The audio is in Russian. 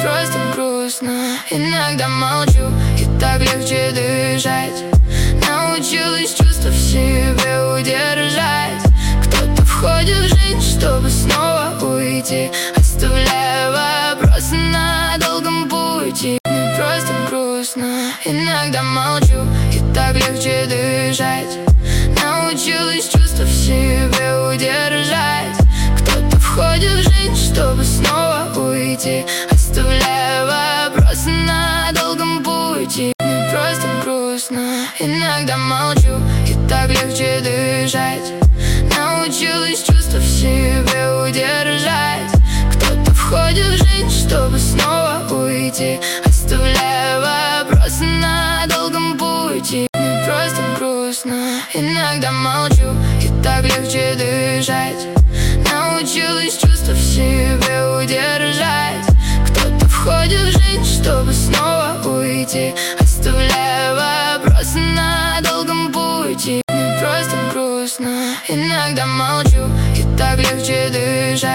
просто грустно. Иногда молчу, и так легче дышать. Научилась чувства в себе удержать. Кто-то входит в жизнь, чтобы снова уйти, оставляя вопросы на долгом пути. Мне просто грустно. Иногда молчу, и так легче дышать. Научилась чувства в себе удержать. Кто-то входит в жизнь, чтобы снова уйти, оставляя вопросы на долгом пути. Мне просто грустно. Иногда молчу, и так легче дышать. Научилась чувства в себе удержать. Кто-то входит в жизнь, чтобы снова уйти, оставляя вопросы на долгом пути. Мне просто грустно. Иногда молчу, и так легче дышать. Научилась чувства в себе удержать. Кто-то входит в жизнь, чтобы снова уйти, оставляя вопросы на долгом пути. Мне просто грустно. Иногда молчу, и так легче дышать.